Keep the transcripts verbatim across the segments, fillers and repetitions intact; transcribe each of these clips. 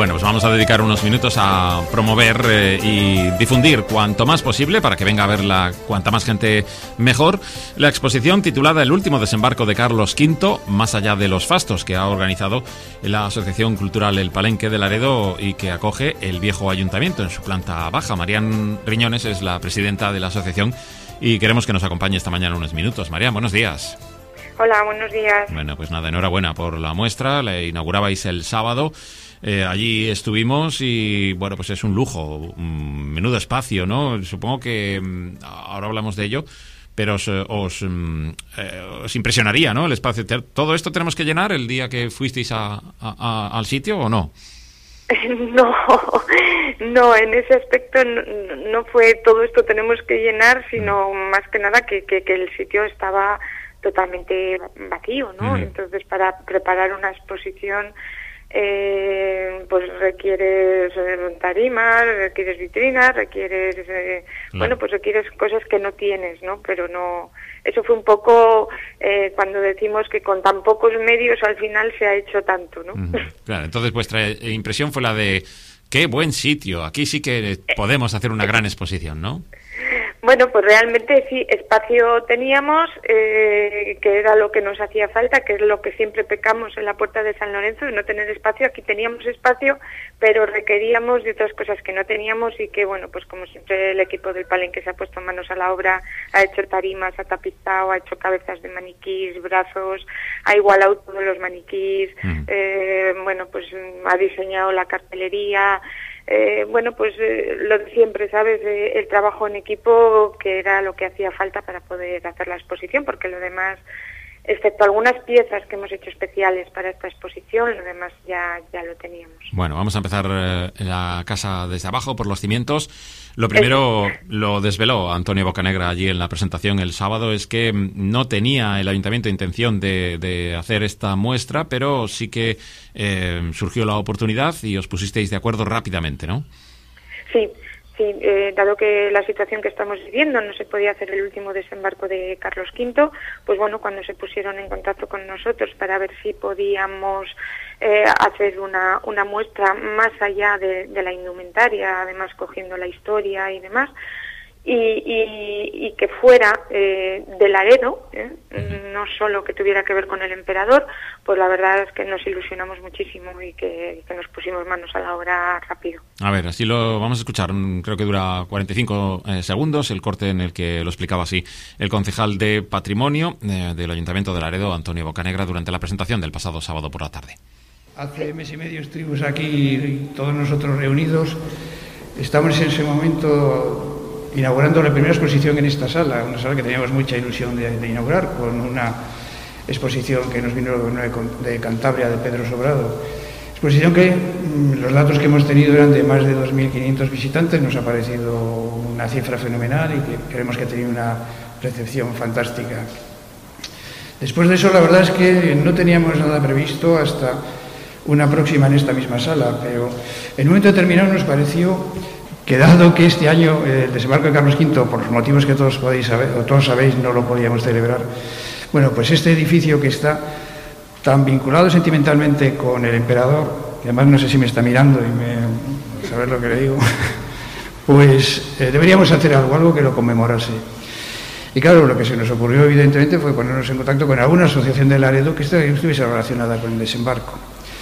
Bueno, pues vamos a dedicar unos minutos a promover eh, y difundir cuanto más posible, para que venga a verla cuanta más gente mejor, la exposición titulada El último desembarco de Carlos quinto, más allá de los fastos, que ha organizado la Asociación Cultural El Palenque de Laredo y que acoge el viejo ayuntamiento en su planta baja. Marian Riñones es la presidenta de la asociación y queremos que nos acompañe esta mañana unos minutos. Marian, buenos días. Hola, buenos días. Bueno, pues nada, enhorabuena por la muestra, la inaugurabais el sábado, eh, allí estuvimos y bueno, pues es un lujo, un menudo espacio, ¿no? Supongo que ahora hablamos de ello, pero os, os, eh, os impresionaría, ¿no? El espacio. ¿Todo esto tenemos que llenar el día que fuisteis a, a, a, al sitio o no? No, no, en ese aspecto no, no fue todo esto tenemos que llenar, sino mm. más que nada que, que, que el sitio estaba totalmente vacío, ¿no? Mm. Entonces, para preparar una exposición, eh, pues requieres eh, tarimas, requieres vitrinas, requieres, eh, no. bueno, pues requieres cosas que no tienes, ¿no? Pero no, eso fue un poco eh, cuando decimos que con tan pocos medios al final se ha hecho tanto, ¿no? Mm. Claro, entonces vuestra impresión fue la de qué buen sitio, aquí sí que podemos hacer una gran exposición, ¿no? Bueno, pues realmente sí, espacio teníamos, eh, que era lo que nos hacía falta, que es lo que siempre pecamos en la Puerta de San Lorenzo, de no tener espacio. Aquí teníamos espacio, pero requeríamos de otras cosas que no teníamos y que, bueno, pues como siempre el equipo del Palenque se ha puesto manos a la obra, ha hecho tarimas, ha tapizado, ha hecho cabezas de maniquís, brazos, ha igualado todos los maniquís, mm. eh, bueno, pues ha diseñado la cartelería. Eh, bueno, pues eh, lo de siempre, ¿sabes? Eh, el trabajo en equipo, que era lo que hacía falta para poder hacer la exposición, porque lo demás, excepto algunas piezas que hemos hecho especiales para esta exposición, lo demás ya, ya lo teníamos. Bueno, vamos a empezar eh, la casa desde abajo, por los cimientos. Lo primero, es... lo desveló Antonio Bocanegra allí en la presentación el sábado, es que no tenía el ayuntamiento intención de, de hacer esta muestra, pero sí que eh, surgió la oportunidad y os pusisteis de acuerdo rápidamente, ¿no? Sí. Sí, eh, dado que la situación que estamos viviendo no se podía hacer el último desembarco de Carlos quinto, pues bueno, cuando se pusieron en contacto con nosotros para ver si podíamos eh, hacer una, una muestra más allá de, de la indumentaria, además cogiendo la historia y demás, y, y, y que fuera eh, de Laredo, ¿eh? no solo que tuviera que ver con el emperador, pues la verdad es que nos ilusionamos muchísimo y que, que nos pusimos manos a la obra rápido. A ver, así lo vamos a escuchar, creo que dura cuarenta y cinco eh, segundos, el corte en el que lo explicaba así el concejal de Patrimonio eh, del Ayuntamiento de Laredo, Antonio Bocanegra, durante la presentación del pasado sábado por la tarde. Hace mes y medio estuvimos aquí todos nosotros reunidos, estamos en ese momento inaugurando la primera exposición en esta sala, una sala que teníamos mucha ilusión de, de inaugurar, con una exposición que nos vino de Cantabria, de Pedro Sobrado. Exposición que los datos que hemos tenido eran de más de dos mil quinientos visitantes, nos ha parecido una cifra fenomenal y que creemos que ha tenido una recepción fantástica. Después de eso, la verdad es que no teníamos nada previsto hasta una próxima en esta misma sala, pero en un momento determinado nos pareció que dado que este año eh, el desembarco de Carlos quinto, por los motivos que todos podéis saber, o todos sabéis, no lo podíamos celebrar, bueno, pues este edificio que está tan vinculado sentimentalmente con el emperador, que además no sé si me está mirando y me saber lo que le digo, pues eh, deberíamos hacer algo, algo que lo conmemorase. Y claro, lo que se nos ocurrió evidentemente fue ponernos en contacto con alguna asociación de Laredo que estuviese relacionada con el desembarco.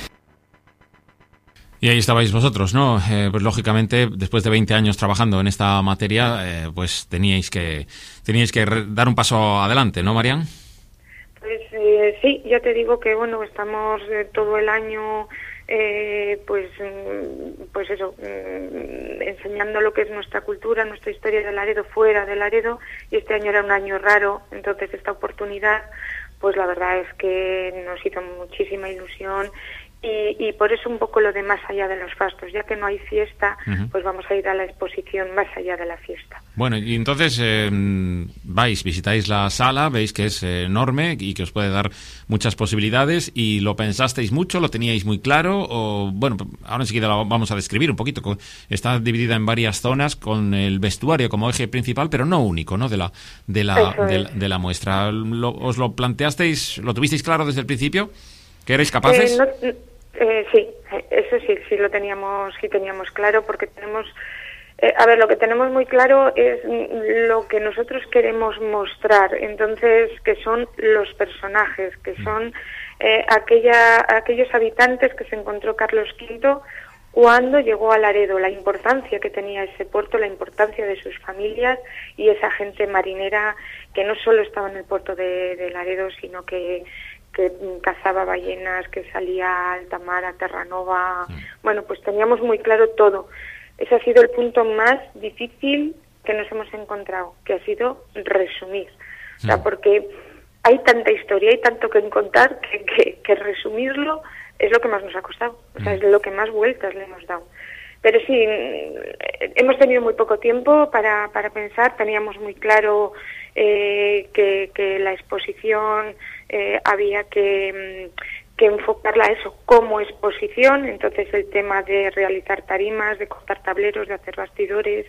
Y ahí estabais vosotros, ¿no? Eh, pues lógicamente, después de veinte años trabajando en esta materia, eh, pues teníais que teníais que dar un paso adelante, ¿no, Marian? Pues eh, sí, ya te digo que, bueno, estamos eh, todo el año, eh, pues, pues eso, eh, enseñando lo que es nuestra cultura, nuestra historia de Laredo, fuera de Laredo, y este año era un año raro, entonces esta oportunidad, pues la verdad es que nos hizo muchísima ilusión. Y, y por eso un poco lo de más allá de los fastos, ya que no hay fiesta, uh-huh. pues vamos a ir a la exposición más allá de la fiesta. Bueno, y entonces eh, vais, visitáis la sala, veis que es eh, enorme y que os puede dar muchas posibilidades, y lo pensasteis mucho, lo teníais muy claro, o bueno, ahora enseguida lo vamos a describir un poquito. Está dividida en varias zonas con el vestuario como eje principal, pero no único, ¿no? De la de la de, la, de la muestra. Lo, ¿Os lo planteasteis, lo tuvisteis claro desde el principio? ¿Que erais capaces? Eh, no, Eh, sí, eso sí, sí lo teníamos, sí teníamos claro, porque tenemos, eh, a ver, lo que tenemos muy claro es lo que nosotros queremos mostrar, entonces, que son los personajes, que son eh, aquella, aquellos habitantes que se encontró Carlos quinto cuando llegó a Laredo, la importancia que tenía ese puerto, la importancia de sus familias y esa gente marinera que no solo estaba en el puerto de, de Laredo, sino que que cazaba ballenas, que salía a alta mar, a Terranova. Sí. Bueno, pues teníamos muy claro todo. Ese ha sido el punto más difícil que nos hemos encontrado, que ha sido resumir. Sí. O sea, porque hay tanta historia, hay tanto que contar, que, que, que resumirlo es lo que más nos ha costado. O sea, es lo que más vueltas le hemos dado. Pero sí, hemos tenido muy poco tiempo para, para pensar, teníamos muy claro eh, que, que la exposición eh, había que, que enfocarla a eso como exposición, entonces el tema de realizar tarimas, de cortar tableros, de hacer bastidores,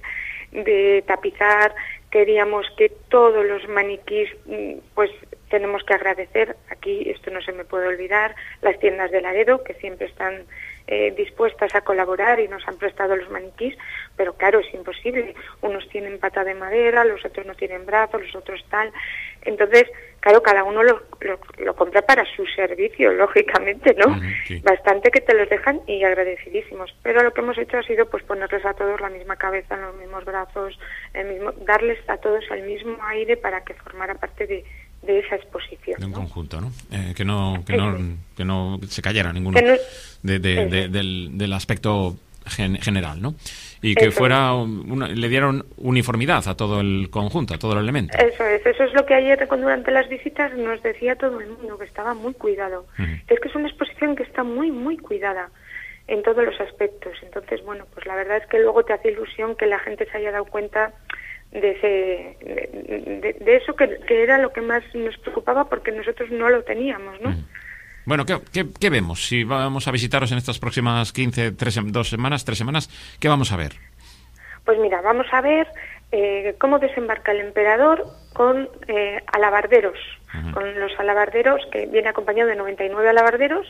de tapizar, queríamos que todos los maniquís, pues tenemos que agradecer, aquí esto no se me puede olvidar, las tiendas de Laredo, que siempre están eh, dispuestas a colaborar y nos han prestado los maniquís, pero claro, es imposible, unos tienen pata de madera, los otros no tienen brazos, los otros tal, entonces, claro, cada uno lo, lo, lo compra para su servicio, lógicamente, ¿no? Uh-huh, sí. Bastante que te los dejan y agradecidísimos, pero lo que hemos hecho ha sido pues ponerles a todos la misma cabeza, los mismos brazos, el mismo, darles a todos el mismo aire para que formara parte de de esa exposición. De un ¿no? conjunto, ¿no? Eh, que no que no, que no se cayera ninguno no, de, de, de, del, del aspecto gen, general, ¿no? Y que eso fuera una, le dieron uniformidad a todo el conjunto, a todo el elemento. Eso es, eso es lo que ayer durante las visitas nos decía todo el mundo, que estaba muy cuidado. Uh-huh. Es que es una exposición que está muy, muy cuidada en todos los aspectos. Entonces, bueno, pues la verdad es que luego te hace ilusión que la gente se haya dado cuenta de ese de, de, de eso que, que era lo que más nos preocupaba, porque nosotros no lo teníamos, ¿no? Mm. Bueno, ¿qué, qué, ¿qué vemos? Si vamos a visitaros en estas próximas quince, tres, dos semanas, tres semanas, ¿qué vamos a ver? Pues mira, vamos a ver eh, cómo desembarca el emperador con eh, alabarderos, uh-huh. con los alabarderos, que viene acompañado de noventa y nueve alabarderos,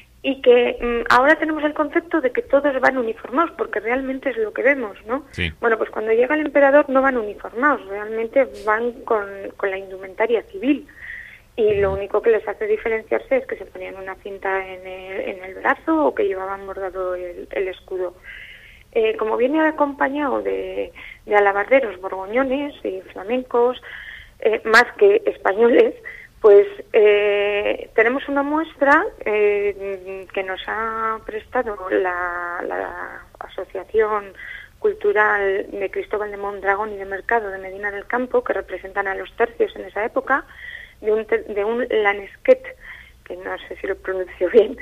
y que mm, ahora tenemos el concepto de que todos van uniformados, porque realmente es lo que vemos, ¿no? Sí. Bueno, pues cuando llega el emperador no van uniformados, realmente van con, con la indumentaria civil, y lo único que les hace diferenciarse es que se ponían una cinta en el, en el brazo o que llevaban bordado el, el escudo. Eh, como viene acompañado de, de alabarderos borgoñones y flamencos, eh, más que españoles, pues eh, tenemos una muestra eh, que nos ha prestado la, la Asociación Cultural de Cristóbal de Mondragón y de Mercado de Medina del Campo, que representan a los tercios en esa época, de un, de un lanesquet, que no sé si lo pronuncio bien,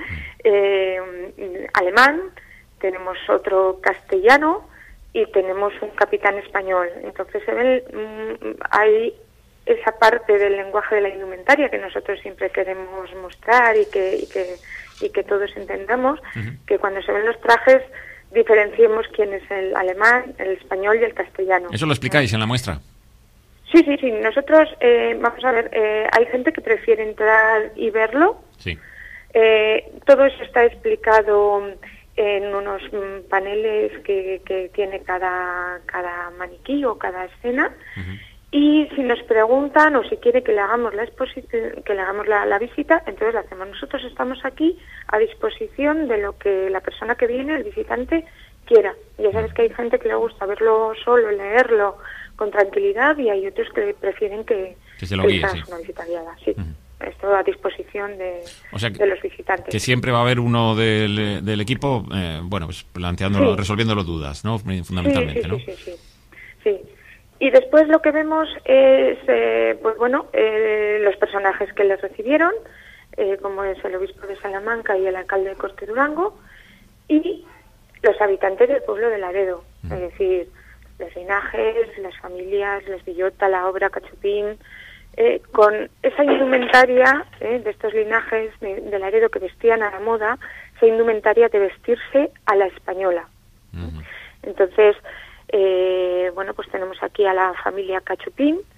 eh, alemán, tenemos otro castellano y tenemos un capitán español. Entonces se ven, mmm, hay esa parte del lenguaje de la indumentaria que nosotros siempre queremos mostrar y que y que, y que todos entendamos, uh-huh. que cuando se ven los trajes diferenciemos quién es el alemán, el español y el castellano. ¿Eso lo explicáis en la muestra? Sí, sí, sí. Nosotros, eh, vamos a ver, eh, hay gente que prefiere entrar y verlo. Sí. Eh, todo eso está explicado en unos mm, paneles que, que tiene cada, cada maniquí o cada escena. Uh-huh. Y si nos preguntan o si quiere que le hagamos la exposición, que le hagamos la, la visita, entonces la hacemos. Nosotros estamos aquí a disposición de lo que la persona que viene, el visitante, quiera. Ya sabes que hay gente que le gusta verlo solo, leerlo con tranquilidad, y hay otros que prefieren que, que se lo guíe, sí. una visita guiada. Sí. Uh-huh. Esto a disposición de, o sea que, de los visitantes. Que siempre va a haber uno del, del equipo, eh, bueno, pues planteándolo, sí. resolviéndolo dudas, ¿no? Fundamentalmente, sí, sí, ¿no? Sí, sí, sí. sí. Y después lo que vemos es, eh, pues bueno, eh, los personajes que les recibieron, eh, como es el obispo de Salamanca y el alcalde de Corte Durango, y los habitantes del pueblo de Laredo, mm. es decir, los linajes, las familias, los Villota, la Obra, Cachupín, eh, con esa indumentaria eh, de estos linajes de, de Laredo que vestían a la moda, esa indumentaria de vestirse a la española. Mm. Entonces, Eh, bueno, pues tenemos aquí a la familia Cachupín,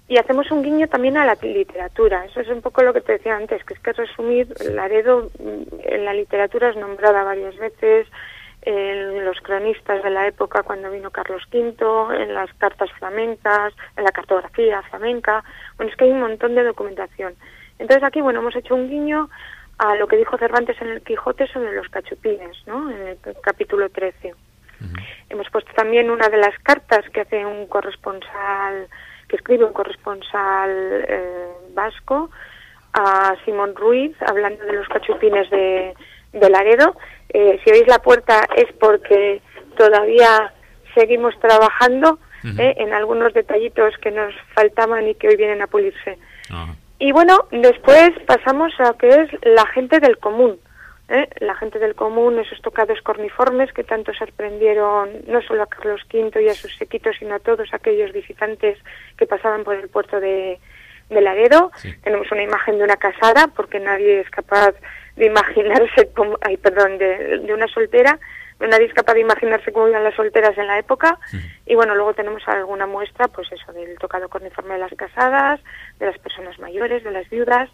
Y hacemos un guiño también a la literatura. Eso es un poco lo que te decía antes, que es que resumir, Laredo en la literatura es nombrada varias veces, en los cronistas de la época cuando vino Carlos quinto, en las cartas flamencas, en la cartografía flamenca. Bueno, es que hay un montón de documentación. Entonces aquí, bueno, hemos hecho un guiño a lo que dijo Cervantes en el Quijote sobre los cachupines, ¿no? En el capítulo trece. Uh-huh. Hemos puesto también una de las cartas que hace un corresponsal, que escribe un corresponsal eh, vasco a Simón Ruiz, hablando de los cachupines de, de Laredo. Eh, si oís la puerta es porque todavía seguimos trabajando uh-huh. eh, en algunos detallitos que nos faltaban y que hoy vienen a pulirse. Uh-huh. Y bueno, después pasamos a que es la gente del común. ¿eh? La gente del común, esos tocados corniformes que tanto sorprendieron no solo a Carlos quinto y a sus séquitos, sino a todos aquellos visitantes que pasaban por el puerto de, de Laredo. Sí. Tenemos una imagen de una casada, porque nadie es capaz de imaginarse, como, ay, perdón, de, de una soltera, nadie es capaz de imaginarse cómo iban las solteras en la época. Sí. Y bueno, luego tenemos alguna muestra, pues eso, del tocado corniforme de las casadas, de las personas mayores, de las viudas,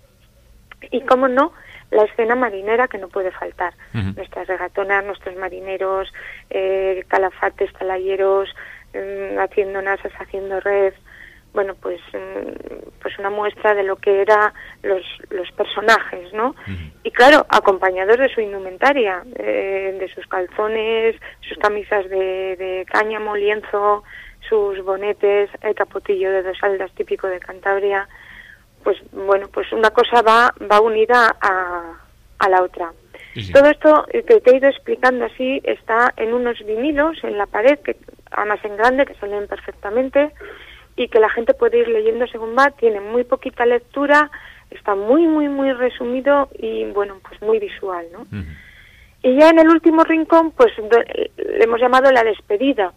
y cómo no, la escena marinera que no puede faltar. Uh-huh. Nuestras regatonas, nuestros marineros, eh, calafates, talayeros, eh, haciendo nasas, haciendo red. Bueno, pues pues una muestra de lo que eran los, los personajes, ¿no? Uh-huh. Y claro, acompañados de su indumentaria, eh, de sus calzones, sus camisas de, de cáñamo, lienzo, sus bonetes, el capotillo de dos aldas típico de Cantabria. Pues bueno, pues una cosa va va unida a, a la otra. Sí, sí. Todo esto que te he ido explicando así está en unos vinilos en la pared, que además en grande, que se leen perfectamente, y que la gente puede ir leyendo según va. Tiene muy poquita lectura, está muy, muy, muy resumido y, bueno, pues muy visual, ¿no? Uh-huh. Y ya en el último rincón, pues le hemos llamado la despedida.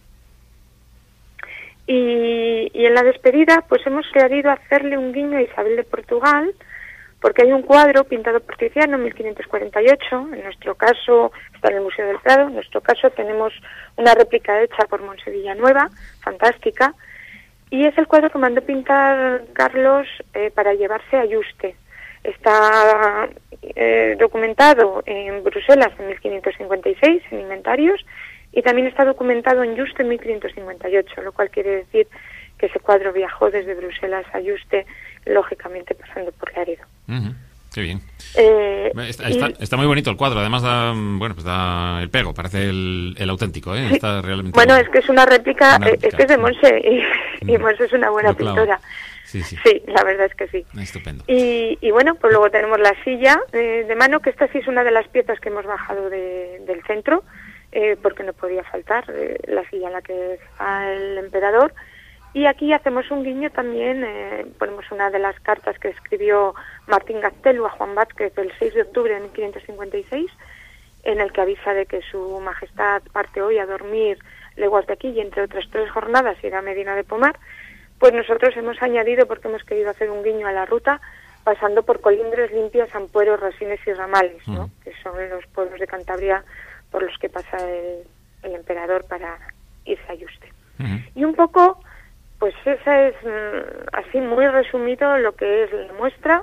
Y, y en la despedida, pues hemos querido hacerle un guiño a Isabel de Portugal, porque hay un cuadro pintado por Tiziano en mil quinientos cuarenta y ocho, en nuestro caso está en el Museo del Prado, en nuestro caso tenemos una réplica hecha por Montse Villanueva, fantástica, y es el cuadro que mandó pintar Carlos eh, para llevarse a Yuste. Está eh, documentado en Bruselas en mil quinientos cincuenta y seis, en inventarios, y también está documentado en Yuste en mil quinientos cincuenta y ocho, lo cual quiere decir que ese cuadro viajó desde Bruselas a Yuste, lógicamente pasando por Laredo. Uh-huh. Qué bien. Eh, está, está, está muy bonito el cuadro, además da, bueno, pues da el pego, parece el, el auténtico, ¿eh? Está realmente bueno, es que es una réplica, una réplica es que es de Montse, y, y Montse es una buena pintora. Sí, sí. Sí, la verdad es que sí. Estupendo. Y, y bueno, pues luego tenemos la silla eh, de mano, que esta sí es una de las piezas que hemos bajado de, del centro, eh, porque no podía faltar eh, la silla en la que está el emperador. Y aquí hacemos un guiño también, eh, ponemos una de las cartas que escribió Martín Gaztelu a Juan Vázquez el seis de octubre de mil quinientos cincuenta y seis, en el que avisa de que su majestad parte hoy a dormir leguas de aquí, y entre otras tres jornadas irá a Medina de Pomar. Pues nosotros hemos añadido, porque hemos querido hacer un guiño a la ruta, pasando por Colindres, Limpias, Ampuero, Rasines y Ramales, ¿no? Uh-huh. Que son los pueblos de Cantabria por los que pasa el, el emperador para irse a Yuste. Uh-huh. Y un poco, pues esa es mm, así muy resumido lo que es la muestra.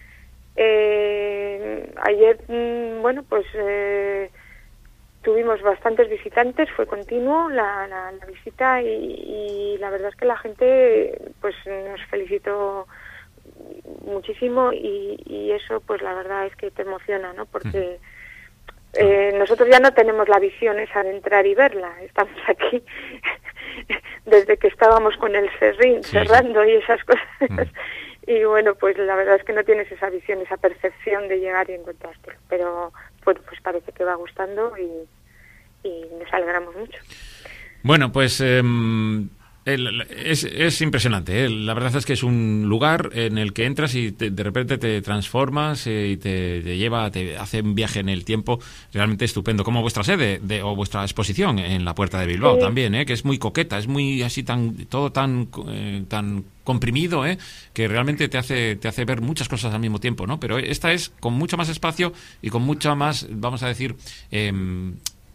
Eh, ayer, mm, bueno, pues eh, tuvimos bastantes visitantes, fue continuo la, la, la visita y, y la verdad es que la gente pues nos felicitó muchísimo y, y eso pues la verdad es que te emociona, ¿no? Porque eh, nosotros ya no tenemos la visión esa de entrar y verla, estamos aquí desde que estábamos con el serrín, sí, cerrando sí. y esas cosas. Mm. Y bueno, pues la verdad es que no tienes esa visión, esa percepción de llegar y encontrártelo. Pero pues, pues parece que va gustando y, y nos alegramos mucho. Bueno, pues eh, el, es, es impresionante, ¿eh? La verdad es que es un lugar en el que entras y te, de repente te transformas eh, y te, te lleva, te hace un viaje en el tiempo realmente estupendo, como vuestra sede de, o vuestra exposición en la Puerta de Bilbao, sí. también, ¿eh? Que es muy coqueta, es muy así tan todo tan eh, tan comprimido, ¿eh? Que realmente te hace te hace ver muchas cosas al mismo tiempo, ¿no? Pero esta es con mucho más espacio y con mucha más, vamos a decir, eh,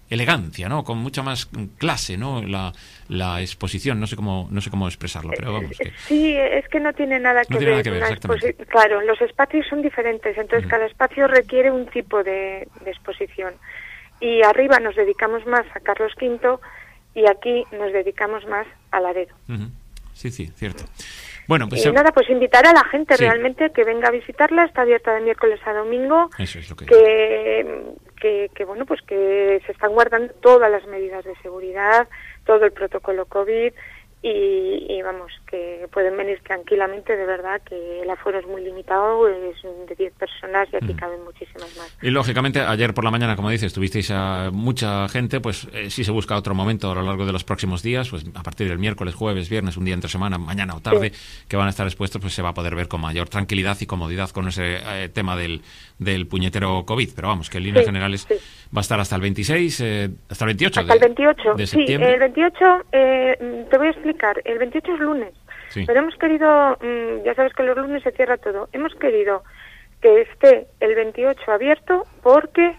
elegancia, ¿no? Con mucha más clase, ¿no? La, la exposición, no sé cómo no sé cómo expresarlo, pero vamos. Que... Sí, es que no tiene nada que no ver. Nada que ver exactamente. Claro, los espacios son diferentes, entonces uh-huh. cada espacio requiere un tipo de, de exposición. Y arriba nos dedicamos más a Carlos quinto y aquí nos dedicamos más a Laredo. Uh-huh. Sí, sí, cierto. Bueno, pues y eh... nada, pues invitar a la gente sí. realmente que venga a visitarla, está abierta de miércoles a domingo. Eso es lo que... Que, que, que bueno, pues que se están guardando todas las medidas de seguridad, todo el protocolo COVID y, y vamos, que pueden venir tranquilamente, de verdad, que el aforo es muy limitado, es de diez personas y aquí mm. caben muchísimas más. Y lógicamente, ayer por la mañana, como dices, tuvisteis a mucha gente, pues eh, si se busca otro momento a lo largo de los próximos días, pues a partir del miércoles, jueves, viernes, un día entre semana, mañana o tarde, sí. que van a estar expuestos, pues se va a poder ver con mayor tranquilidad y comodidad con ese eh, tema del, del puñetero COVID. Pero vamos, que en líneas sí, generales sí. va a estar hasta el veintiséis, eh, hasta el veintiocho hasta de, el veintiocho, de sí, septiembre. el veintiocho, eh, te voy a explicar, el veintiocho es lunes, sí. pero hemos querido, mmm, ya sabes que los lunes se cierra todo, hemos querido que esté el veintiocho abierto porque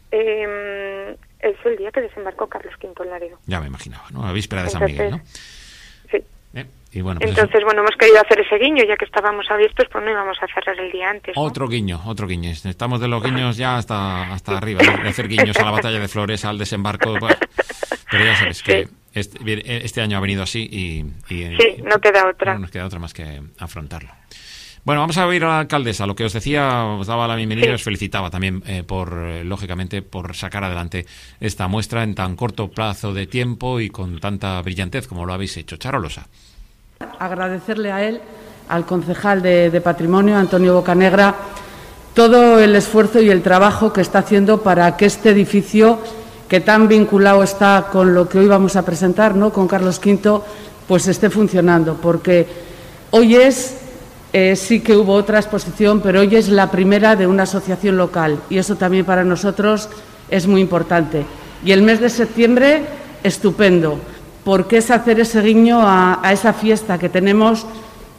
eh, es el día que desembarcó Carlos quinto en Laredo. Ya me imaginaba, ¿no? A víspera de Entonces, San Miguel, ¿no? Sí. Eh, y bueno, pues Entonces, eso. bueno, hemos querido hacer ese guiño, ya que estábamos abiertos, pues no íbamos a cerrar el día antes, ¿no? Otro guiño, otro guiño. Estamos de los guiños ya hasta hasta arriba, ¿no? De hacer guiños a la batalla de Flores, al desembarco, bueno, pero ya sabes que... Sí. Este, este año ha venido así y, y sí, no queda otra. No nos queda otra más que afrontarlo. Bueno, vamos a oír a la alcaldesa. Lo que os decía, os daba la bienvenida y sí. os felicitaba también eh, por, eh, lógicamente, por sacar adelante esta muestra en tan corto plazo de tiempo y con tanta brillantez como lo habéis hecho. Charo Losa. Agradecerle a él, al concejal de, de Patrimonio, Antonio Bocanegra, todo el esfuerzo y el trabajo que está haciendo para que este edificio, que tan vinculado está con lo que hoy vamos a presentar, ¿no?, con Carlos quinto, pues esté funcionando, porque hoy es, eh, sí que hubo otra exposición, pero hoy es la primera de una asociación local y eso también para nosotros es muy importante. Y el mes de septiembre, estupendo, porque es hacer ese guiño a, a esa fiesta que tenemos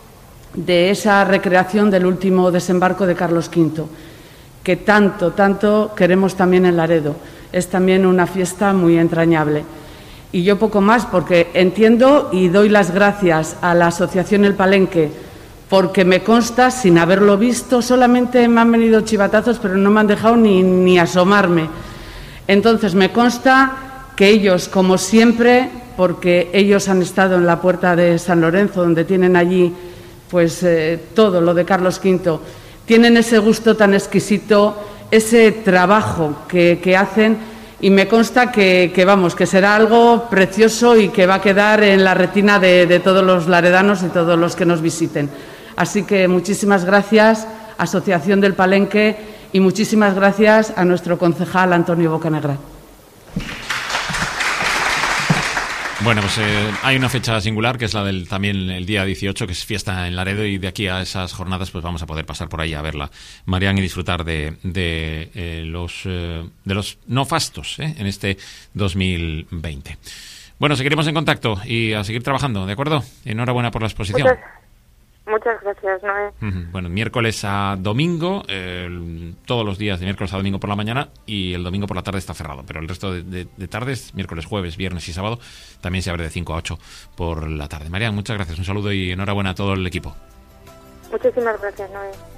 de esa recreación del último desembarco de Carlos quinto, que tanto, tanto queremos también en Laredo. Es también una fiesta muy entrañable. Y yo poco más, porque entiendo y doy las gracias a la Asociación El Palenque, porque me consta, sin haberlo visto, solamente me han venido chivatazos, pero no me han dejado ni, ni asomarme. Entonces, me consta que ellos, como siempre, porque ellos han estado en la puerta de San Lorenzo, donde tienen allí pues eh, todo lo de Carlos quinto, tienen ese gusto tan exquisito, ese trabajo que, que hacen, y me consta que, que, vamos, que será algo precioso y que va a quedar en la retina de, de todos los laredanos y todos los que nos visiten. Así que muchísimas gracias, Asociación del Palenque, y muchísimas gracias a nuestro concejal Antonio Bocanegra. Bueno, pues eh, hay una fecha singular que es la del también el día dieciocho, que es fiesta en Laredo, y de aquí a esas jornadas pues vamos a poder pasar por ahí a verla, Marián, y disfrutar de, de eh, los eh, de los no fastos eh, en este dos mil veinte. Bueno, seguiremos en contacto y a seguir trabajando, ¿de acuerdo? Enhorabuena por la exposición. Muchas, muchas gracias, Noé. Uh-huh. Bueno, miércoles a domingo, eh, todos los días de miércoles a domingo por la mañana, y el domingo por la tarde está cerrado, pero el resto de, de, de tardes, miércoles, jueves, viernes y sábado, también se abre de cinco a ocho por la tarde. Marián, muchas gracias, un saludo y enhorabuena a todo el equipo. Muchísimas gracias, Noé.